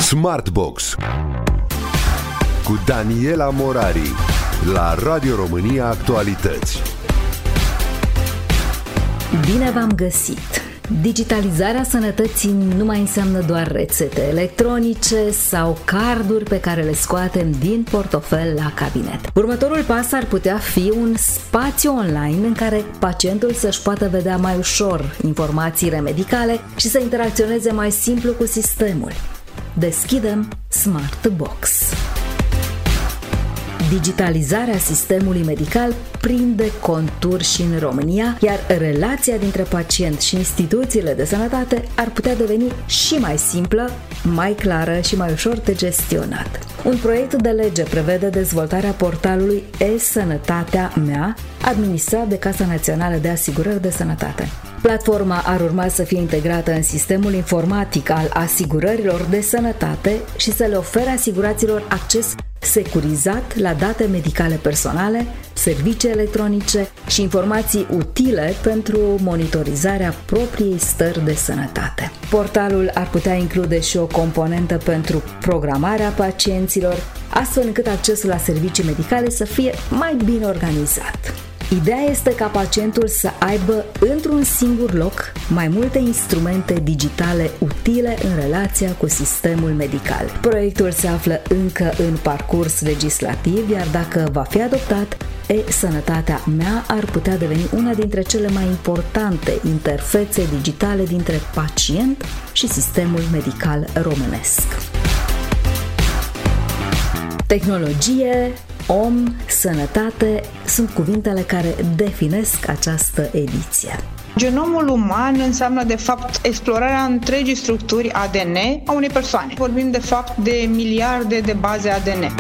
Smartbox cu Daniela Morari la Radio România Actualități. Bine v-am găsit! Digitalizarea sănătății nu mai înseamnă doar rețete electronice sau carduri pe care le scoatem din portofel la cabinet. Următorul pas ar putea fi un spațiu online în care pacientul să-și poată vedea mai ușor informațiile medicale și să interacționeze mai simplu cu sistemul. Deschidem Smartbox. Digitalizarea sistemului medical prinde conturi și în România, iar relația dintre pacient și instituțiile de sănătate ar putea deveni și mai simplă, mai clară și mai ușor de gestionat. Un proiect de lege prevede dezvoltarea portalului e-Sănătatea mea, administrat de Casa Națională de Asigurări de Sănătate. Platforma ar urma să fie integrată în sistemul informatic al asigurărilor de sănătate și să le ofere asiguraților acces securizat la date medicale personale, servicii electronice și informații utile pentru monitorizarea propriei stări de sănătate. Portalul ar putea include și o componentă pentru programarea pacienților, astfel încât accesul la servicii medicale să fie mai bine organizat. Ideea este ca pacientul să aibă într-un singur loc mai multe instrumente digitale utile în relația cu sistemul medical. Proiectul se află încă în parcurs legislativ, iar dacă va fi adoptat, e-Sănătatea mea ar putea deveni una dintre cele mai importante interfețe digitale dintre pacient și sistemul medical românesc. Tehnologie, om, sănătate sunt cuvintele care definesc această ediție. Genomul uman înseamnă, de fapt, explorarea întregii structuri ADN a unei persoane. Vorbim, de fapt, de miliarde de baze ADN.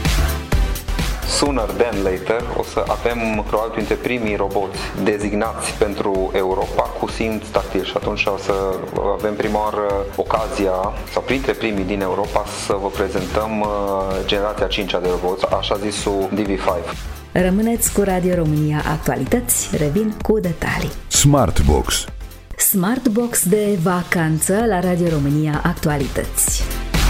Sooner than later o să avem probabil printre primii roboți designați pentru Europa cu simț tactil și atunci o să avem prima oară ocazia, sau printre primii din Europa, să vă prezentăm generația 5-a de roboți, așa zisul DV5. Rămâneți cu Radio România Actualități, revin cu detalii. Smartbox. Smartbox de vacanță la Radio România Actualități.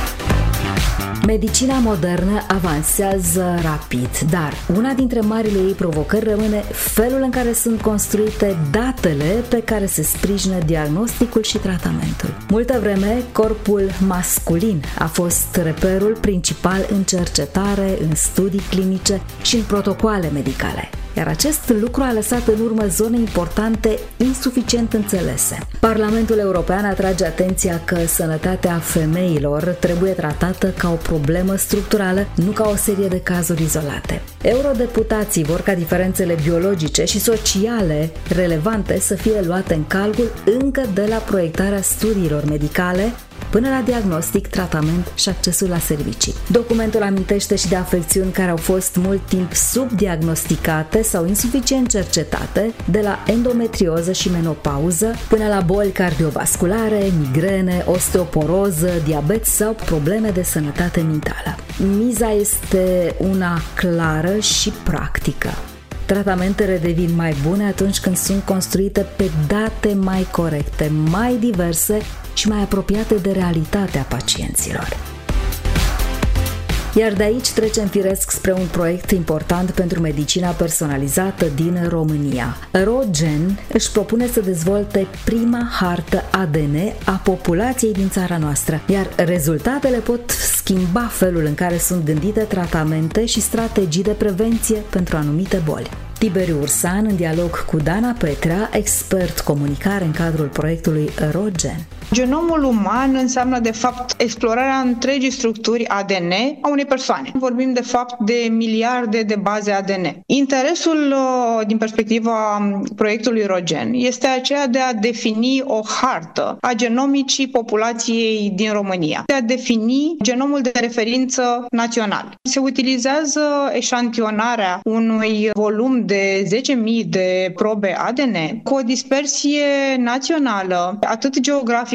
Medicina modernă avansează rapid, dar una dintre marile ei provocări rămâne felul în care sunt construite datele pe care se sprijină diagnosticul și tratamentul. Multă vreme, corpul masculin a fost reperul principal în cercetare, în studii clinice și în protocoale medicale. Iar acest lucru a lăsat în urmă zone importante insuficient înțelese. Parlamentul European atrage atenția că sănătatea femeilor trebuie tratată ca o problemă structurală, nu ca o serie de cazuri izolate. Eurodeputații vor ca diferențele biologice și sociale relevante să fie luate în calcul încă de la proiectarea studiilor medicale până la diagnostic, tratament și accesul la servicii. Documentul amintește și de afecțiuni care au fost mult timp subdiagnosticate sau insuficient cercetate, de la endometrioză și menopauză până la boli cardiovasculare, migrene, osteoporoză, diabet sau probleme de sănătate mentală. Miza este una clară și practică. Tratamentele devin mai bune atunci când sunt construite pe date mai corecte, mai diverse și mai apropiate de realitatea pacienților. Iar de aici trecem firesc spre un proiect important pentru medicina personalizată din România. RoGen își propune să dezvolte prima hartă ADN a populației din țara noastră, iar rezultatele pot schimba felul în care sunt gândite tratamente și strategii de prevenție pentru anumite boli. Tiberiu Ursan, în dialog cu Dana Petrea, expert comunicare în cadrul proiectului RoGen. Genomul uman înseamnă, de fapt, explorarea întregii structuri ADN a unei persoane. Vorbim, de fapt, de miliarde de baze ADN. Interesul, din perspectiva proiectului RoGen, este aceea de a defini o hartă a genomicii populației din România, de a defini genomul de referință național. Se utilizează eșantionarea unui volum de 10.000 de probe ADN cu o dispersie națională, atât geografică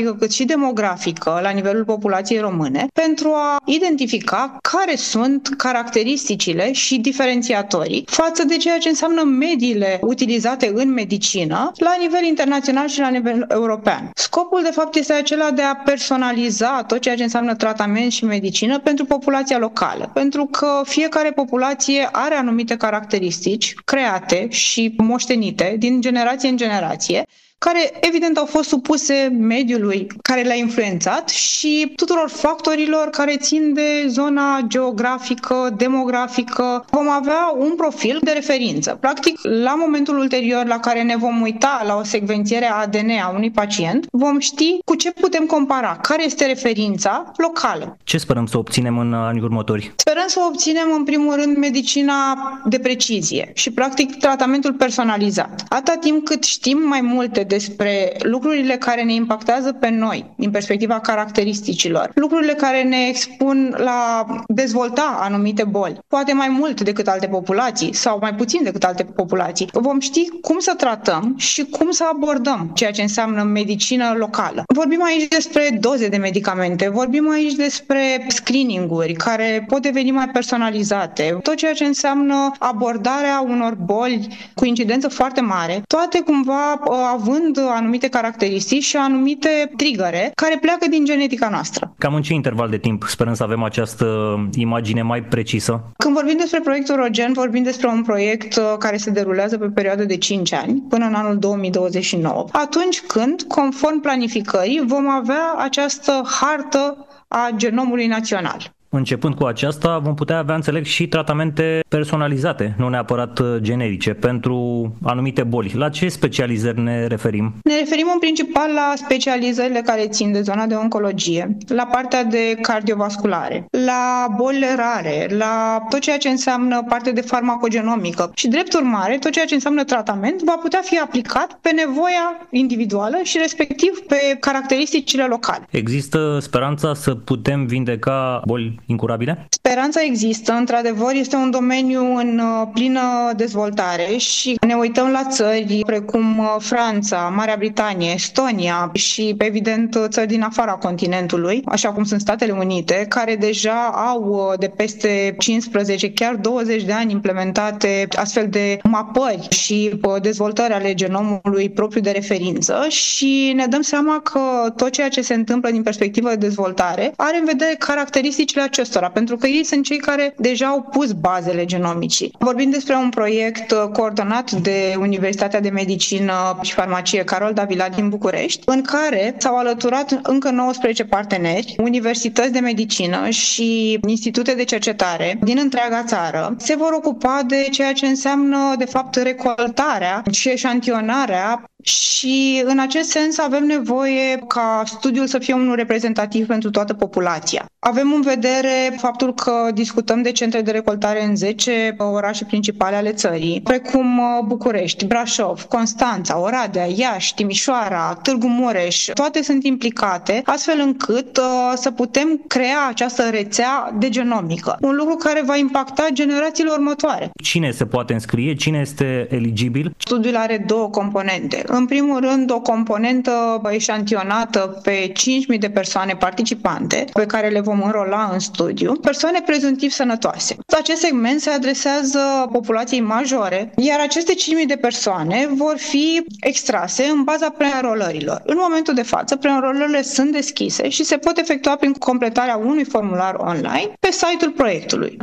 geografică cât și demografică la nivelul populației române pentru a identifica care sunt caracteristicile și diferențiatorii față de ceea ce înseamnă mediile utilizate în medicină la nivel internațional și la nivel european. Scopul, de fapt, este acela de a personaliza tot ceea ce înseamnă tratament și medicină pentru populația locală, pentru că fiecare populație are anumite caracteristici create și moștenite din generație în generație, care evident au fost supuse mediului care le-a influențat și tuturor factorilor care țin de zona geografică, demografică. Vom avea un profil de referință. Practic, la momentul ulterior la care ne vom uita la o secvențiere ADN a unui pacient, vom ști cu ce putem compara, care este referința locală. Ce sperăm să obținem în anii următori? Sperăm să obținem, în primul rând, medicina de precizie și, practic, tratamentul personalizat. Atâta timp cât știm mai multe despre lucrurile care ne impactează pe noi, din perspectiva caracteristicilor, lucrurile care ne expun la dezvolta anumite boli, poate mai mult decât alte populații sau mai puțin decât alte populații, vom ști cum să tratăm și cum să abordăm ceea ce înseamnă medicină locală. Vorbim aici despre doze de medicamente, vorbim aici despre screening-uri care pot deveni mai personalizate, tot ceea ce înseamnă abordarea unor boli cu incidență foarte mare, toate cumva având anumite caracteristici și anumite trigăre care pleacă din genetica noastră. Cam în ce interval de timp sperăm să avem această imagine mai precisă? Când vorbim despre proiectul ROGEN, vorbim despre un proiect care se derulează pe perioadă de 5 ani, până în anul 2029, atunci când, conform planificării, vom avea această hartă a genomului național. Începând cu aceasta, vom putea avea, înțeleg, și tratamente personalizate, nu neapărat generice, pentru anumite boli. La ce specializări ne referim? Ne referim în principal la specializările care țin de zona de oncologie, la partea de cardiovasculare, la bolile rare, la tot ceea ce înseamnă parte de farmacogenomică și, drept urmare, tot ceea ce înseamnă tratament va putea fi aplicat pe nevoia individuală și respectiv pe caracteristicile locale. Există speranța să putem vindeca boli incurabile? Speranța există, într-adevăr, este un domeniu în plină dezvoltare și ne uităm la țări precum Franța, Marea Britanie, Estonia și, evident, țări din afara continentului, așa cum sunt Statele Unite, care deja au de peste 15, chiar 20 de ani implementate astfel de mapări și dezvoltări ale genomului propriu de referință și ne dăm seama că tot ceea ce se întâmplă din perspectivă de dezvoltare are în vedere caracteristicile acestora, pentru că ei sunt cei care deja au pus bazele genomicii. Vorbim despre un proiect coordonat de Universitatea de Medicină și Farmacie Carol Davila din București, în care s-au alăturat încă 19 parteneri, universități de medicină și institute de cercetare din întreaga țară. Se vor ocupa de ceea ce înseamnă, de fapt, recoltarea și eșantionarea și în acest sens avem nevoie ca studiul să fie unul reprezentativ pentru toată populația. Avem în vedere faptul că discutăm de centre de recoltare în 10 orașe principale ale țării, precum București, Brașov, Constanța, Oradea, Iași, Timișoara, Târgu Mureș. Toate sunt implicate astfel încât să putem crea această rețea de genomică. Un lucru care va impacta generațiile următoare. Cine se poate înscrie? Cine este eligibil? Studiul are două componente. În primul rând, o componentă eșantionată pe 5.000 de persoane participante, pe care le vom înrola în studiu, persoane prezumtiv sănătoase. Acest segment se adresează populației majore, iar aceste 5.000 de persoane vor fi extrase în baza preînrolărilor. În momentul de față, preînrolările sunt deschise și se pot efectua prin completarea unui formular online pe site-ul proiectului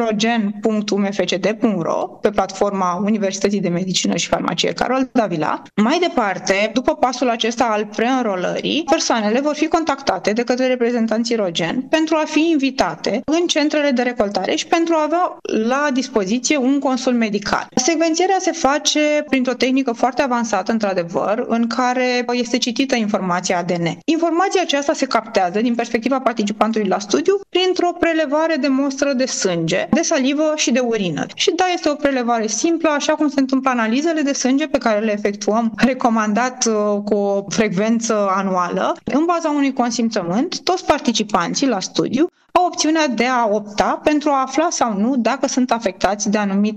rogen.umfcd.ro, pe platforma Universității de Medicină și Farmacie Carol Davila. Mai departe, după pasul acesta al preînrolării, persoanele vor fi contactate de către reprezentanții ROGEN pentru a fi invitate în centrele de recoltare și pentru a avea la dispoziție un consult medical. Secvențierea se face printr-o tehnică foarte avansată, într-adevăr, în care este citită informația ADN. Informația aceasta se captează din perspectiva participantului la studiu printr-o prelevare de mostră de sânge, de salivă și de urină. Și da, este o prelevare simplă, așa cum se întâmplă analizele de sânge pe care le efectuăm recomandat cu o frecvență anuală. În baza unui consimțământ, toți participanții la studiu au opțiunea de a opta pentru a afla sau nu dacă sunt afectați de anumite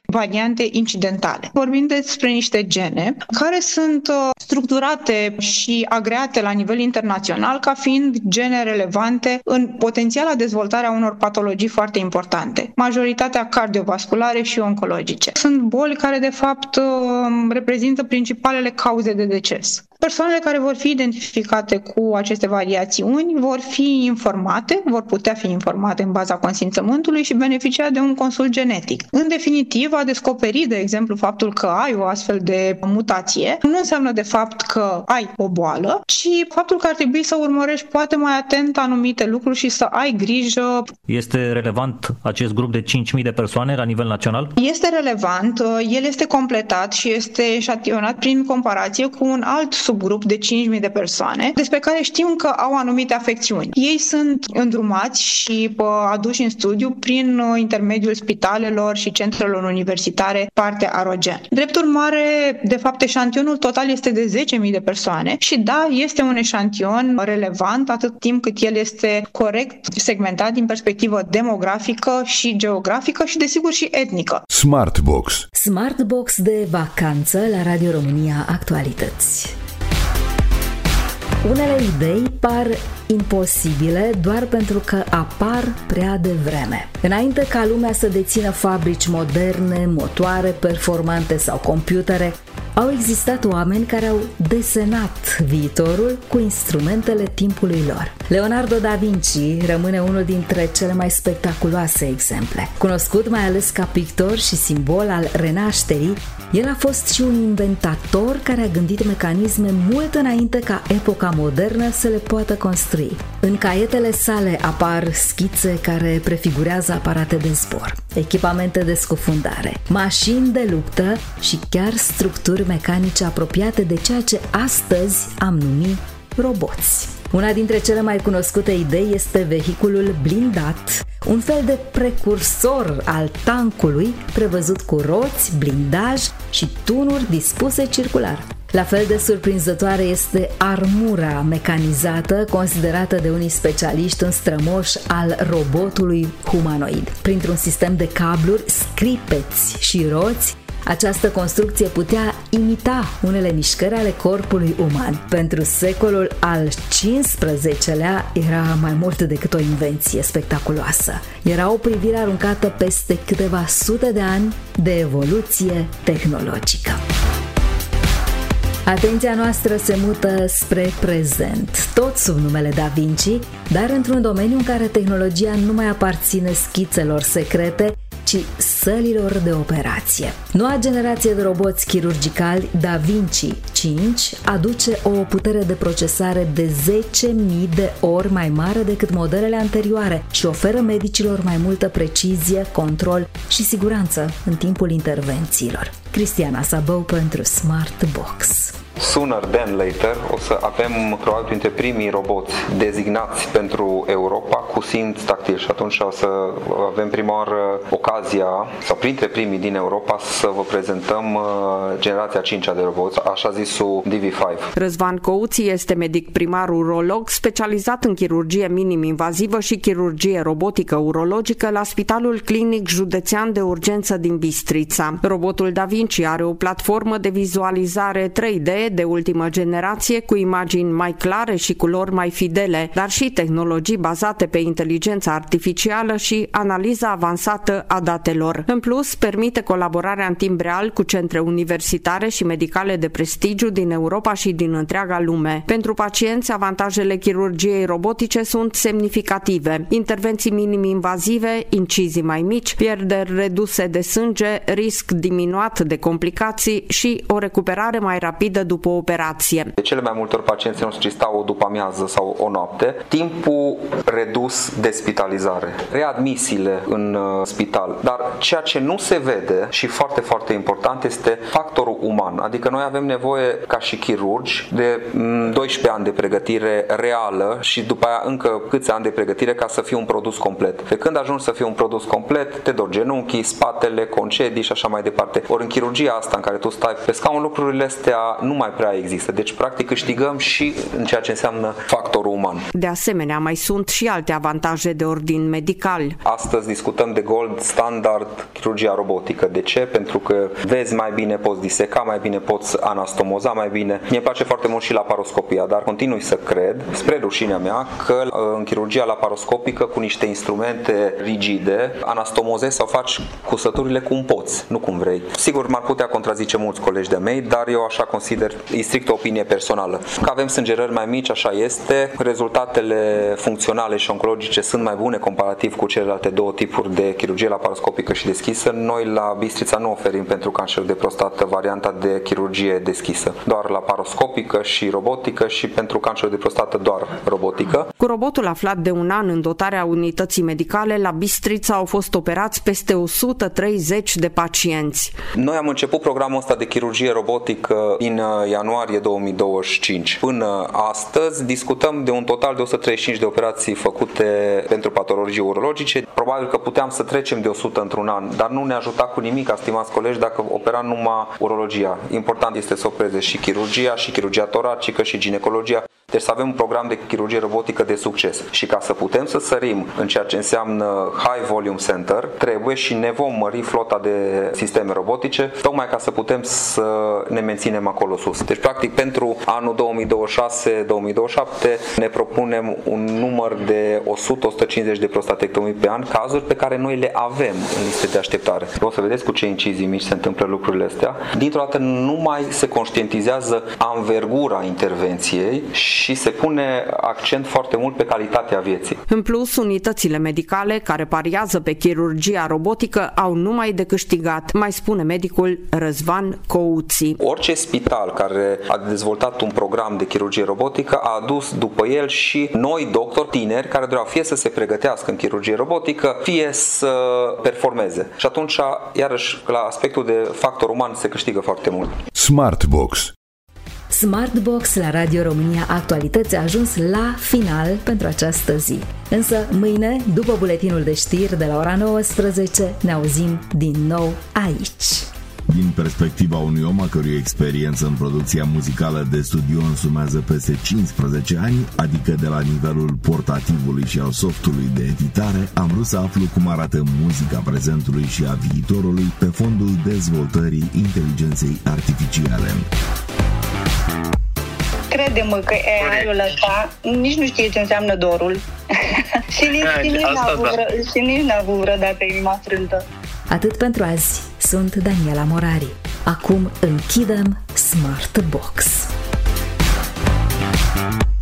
variante incidentale. Vorbim despre niște gene care sunt structurate și agreate la nivel internațional ca fiind gene relevante în potențiala dezvoltare a unor patologii foarte importante, majoritatea cardiovasculare și oncologice. Sunt boli care de fapt reprezintă principalele cauze de deces. Persoanele care vor fi identificate cu aceste variațiuni vor putea fi informate în baza consimțământului și beneficia de un consult genetic. În definitiv, a descoperi, de exemplu, faptul că ai o astfel de mutație nu înseamnă de fapt că ai o boală, ci faptul că ar trebui să urmărești poate mai atent anumite lucruri și să ai grijă. Este relevant acest grup de 5.000 de persoane la nivel național? Este relevant, el este completat și este eșantionat prin comparație cu un alt subgrup de 5.000 de persoane despre care știm că au anumite afecțiuni. Ei sunt îndrumați și aduși în studiu prin intermediul spitalelor și centrelor universitare parte Arogen. Drept urmare, de fapt, eșantionul total este de 10.000 de persoane și da, este un eșantion relevant atât timp cât el este corect segmentat din perspectivă demografică și geografică și, desigur, și etnică. Smartbox. Smartbox de vacanță la Radio România Actualități. Unele idei par imposibile doar pentru că apar prea devreme. Înainte ca lumea să dețină fabrici moderne, motoare performante sau computere, au existat oameni care au desenat viitorul cu instrumentele timpului lor. Leonardo da Vinci rămâne unul dintre cele mai spectaculoase exemple. Cunoscut mai ales ca pictor și simbol al renașterii, el a fost și un inventator care a gândit mecanisme mult înainte ca epoca modernă să le poată construi. În caietele sale apar schițe care prefigurează aparate de zbor, echipamente de scufundare, mașini de luptă și chiar structuri mecanice apropiate de ceea ce astăzi am numit roboți. Una dintre cele mai cunoscute idei este vehiculul blindat, un fel de precursor al tancului prevăzut cu roți, blindaj și tunuri dispuse circular. La fel de surprinzătoare este armura mecanizată, considerată de unii specialiști un strămoș al robotului humanoid. Printr-un sistem de cabluri, scripeți și roți, această construcție putea imita unele mișcări ale corpului uman. Pentru secolul al XV-lea era mai mult decât o invenție spectaculoasă. Era o privire aruncată peste câteva sute de ani de evoluție tehnologică. Atenția noastră se mută spre prezent, tot sub numele Da Vinci, dar într-un domeniu în care tehnologia nu mai aparține schițelor secrete, ci sălilor de operație. Noua generație de roboți chirurgicali Da Vinci 5 aduce o putere de procesare de 10.000 de ori mai mare decât modelele anterioare și oferă medicilor mai multă precizie, control și siguranță în timpul intervențiilor. Cristiana Sabău pentru Smartbox. Sooner than later o să avem probabil printre primii roboți designați pentru Europa cu simț tactil și atunci o să avem prima oară ocazia, sau printre primii din Europa, să vă prezentăm generația 5-a de roboți, așa zisul DV5. Răzvan Couți este medic primar urolog specializat în chirurgie minim-invazivă și chirurgie robotică urologică la Spitalul Clinic Județean de Urgență din Bistrița. Robotul Da Vinci are o platformă de vizualizare 3D de ultimă generație cu imagini mai clare și culori mai fidele, dar și tehnologii bazate pe inteligența artificială și analiza avansată a datelor. În plus, permite colaborarea în timp real cu centre universitare și medicale de prestigiu din Europa și din întreaga lume. Pentru pacienți, avantajele chirurgiei robotice sunt semnificative. Intervenții minim-invazive, incizii mai mici, pierderi reduse de sânge, risc diminuat de complicații și o recuperare mai rapidă după o operație. De cele mai multe ori pacienții noștri stau o după-amiază sau o noapte, timpul redus de spitalizare, readmisiile în spital, dar ceea ce nu se vede și foarte, foarte important este factorul uman, adică noi avem nevoie ca și chirurgi de 12 ani de pregătire reală și după aia încă câți ani de pregătire ca să fie un produs complet. De când ajungi să fie un produs complet, te dor genunchii, spatele, concedii și așa mai departe. Ori în chirurgia asta în care tu stai pe scaun, lucrurile astea nu mai prea există. Deci, practic, câștigăm și în ceea ce înseamnă factorul uman. De asemenea, mai sunt și alte avantaje de ordin medical. Astăzi discutăm de gold standard chirurgia robotică. De ce? Pentru că vezi mai bine, poți diseca mai bine, poți anastomoza mai bine. Mie place foarte mult și laparoscopia, dar continui să cred, spre rușinea mea, că în chirurgia laparoscopică, cu niște instrumente rigide, anastomozezi sau faci cusăturile cum poți, nu cum vrei. Sigur, m-ar putea contrazice mulți colegi de-a mei, dar eu așa consider, e strict o opinie personală. Că avem sângerări mai mici, așa este, rezultatele funcționale și oncologice sunt mai bune comparativ cu celelalte două tipuri de chirurgie laparoscopică și deschisă. Noi la Bistrița nu oferim pentru cancer de prostată varianta de chirurgie deschisă, doar laparoscopică și robotică, și pentru cancer de prostată doar robotică. Cu robotul aflat de un an în dotarea unității medicale, la Bistrița au fost operați peste 130 de pacienți. Noi am început programul ăsta de chirurgie robotică în ianuarie 2025. Până astăzi discutăm de un total de 135 de operații făcute pentru patologii urologice. Probabil că puteam să trecem de 100 într-un an, dar nu ne ajuta cu nimic, stimați colegi, dacă operam numai urologia. Important este să opereze și chirurgia toracică și ginecologia. Deci să avem un program de chirurgie robotică de succes. Și ca să putem să sărim în ceea ce înseamnă high volume center, trebuie și ne vom mări flota de sisteme robotice, tocmai ca să putem să ne menținem acolo sus. Deci, practic, pentru anul 2026-2027 ne propunem un număr de 100-150 de prostatectomii pe an, cazuri pe care noi le avem în liste de așteptare. O să vedeți cu ce incizii mici se întâmplă lucrurile astea. Dintr-o dată nu mai se conștientizează anvergura intervenției și se pune accent foarte mult pe calitatea vieții. În plus, unitățile medicale care pariază pe chirurgia robotică au numai de câștigat, mai spune medicul Răzvan Couții. Orice spital care a dezvoltat un program de chirurgie robotică a adus după el și noi doctori tineri care doreau fie să se pregătească în chirurgie robotică, fie să performeze. Și atunci, iarăși, la aspectul de factor uman se câștigă foarte mult. Smartbox. Smartbox la Radio România Actualități a ajuns la final pentru această zi. Însă mâine, după buletinul de știri de la ora 19, ne auzim din nou aici. Din perspectiva unui om a cărui experiență în producția muzicală de studio însumează peste 15 ani, adică de la nivelul portativului și al softului de editare, am vrut să aflu cum arată muzica prezentului și a viitorului pe fondul dezvoltării inteligenței artificiale. Crede-mă că AI-ul ăsta nici nu știe ce înseamnă dorul și nici n-a avut vreodată inima frântă. Atât pentru azi. Sunt Daniela Morari. Acum închidem Smartbox.